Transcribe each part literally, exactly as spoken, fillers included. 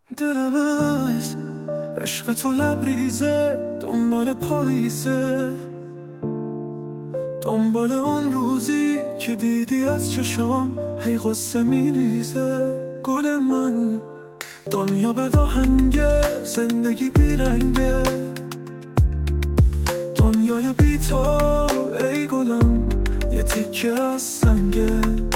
دلم از عشق تو لبریزه، دنبال پاییزه، دنبال اون روزی که دیدی از چشام هی غصه میریزه. گل من دنیا به راهنگه، زندگی بیرنگه، دنیای بی تو ای گلم یه تیکه از سنگه.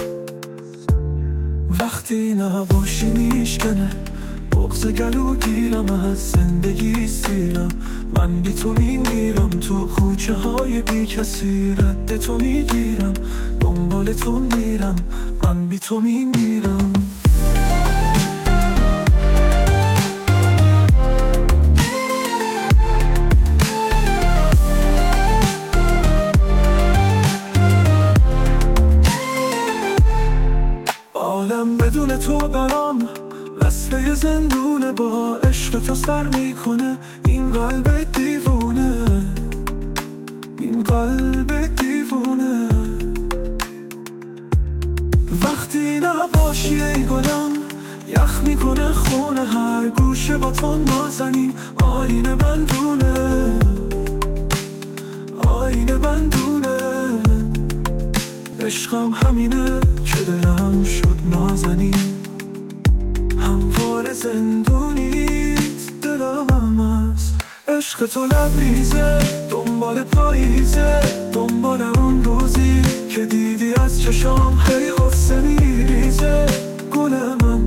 وقتی نباشی میشکنه بغض گلو گیرم، از زندگی سیرم، من بی تو میمیرم، تو کوچه های بی کسی رد تو میگیرم، دنبال تو میرم، من بی تو میمیرم. عالم بدون تو برام وصله زندونه، با عشق تو سر میکنه این قلب دیوونه، این قلب دیوونه. وقتی نباشی ای گلم یخ میکنه خونه، هر گوشه با تو نازنین آینه بندونه، آینه بندونه. عشقم همینه که دلم شد نازنین، هموار زندونیت دلم از عشق تو لبریزه، دنبال پاییزه، دنبال اون روزی که دیدی از چشام هی غصه میریزه. گل من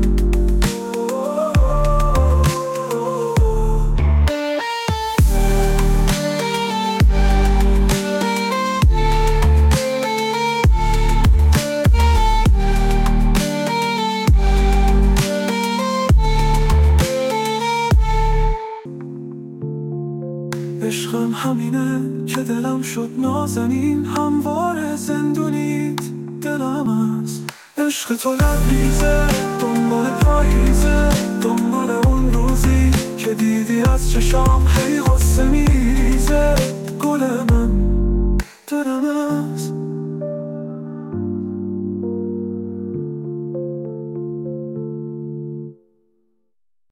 عشقم همینه که دلم شد نازنین، هموار زندونیت دلم از عشق تو لبریزه، دنبال پاییزه، دنبال اون روزی که دیدی از چشام هی غصه میریزه. گل من دلم از